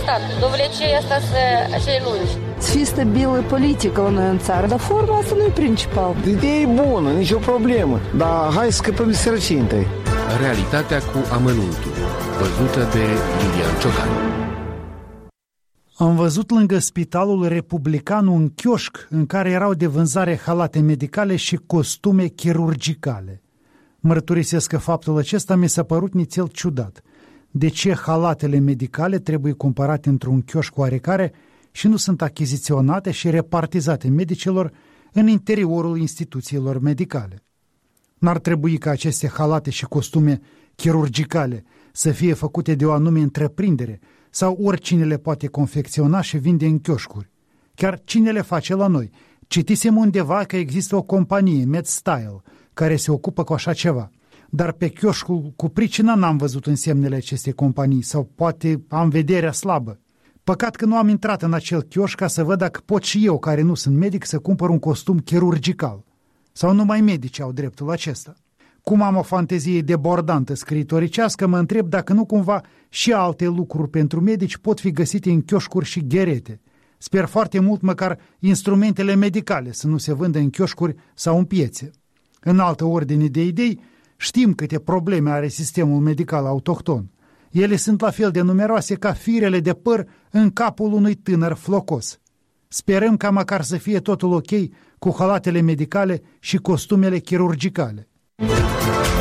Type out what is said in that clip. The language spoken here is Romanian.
stat. Dovlecei asta acei lungi. Să fie stabilă politică la noi în țară, dar forma asta nu e principal. Ideea e bună, nicio problemă, dar hai să scăpăm de sărăcie întâi. Realitatea cu amănuntul, văzută de Lilian Ciocan. Am văzut lângă Spitalul Republican un chioșc în care erau de vânzare halate medicale și costume chirurgicale. Mărturisesc că faptul acesta mi s-a părut nițel ciudat. De ce halatele medicale trebuie cumpărate într-un chioșc oarecare și nu sunt achiziționate și repartizate medicilor în interiorul instituțiilor medicale? N-ar trebui ca aceste halate și costume chirurgicale să fie făcute de o anume întreprindere sau oricine le poate confecționa și vinde în chioșcuri? Chiar cine le face la noi? Citisem undeva că există o companie, MedStyle, care se ocupă cu așa ceva. Dar pe chioșcul cu pricina n-am văzut însemnele acestei companii sau poate am vederea slabă. Păcat că nu am intrat în acel chioșc ca să văd dacă pot și eu, care nu sunt medic, să cumpăr un costum chirurgical. Sau numai medici au dreptul acesta. Cum am o fantezie debordantă scriitoricească, mă întreb dacă nu cumva și alte lucruri pentru medici pot fi găsite în chioșcuri și gherete. Sper foarte mult măcar instrumentele medicale să nu se vândă în chioșcuri sau în piețe. În altă ordine de idei, știm câte probleme are sistemul medical autohton. Ele sunt la fel de numeroase ca firele de păr în capul unui tânăr flocos. Sperăm ca măcar să fie totul ok cu halatele medicale și costumele chirurgicale.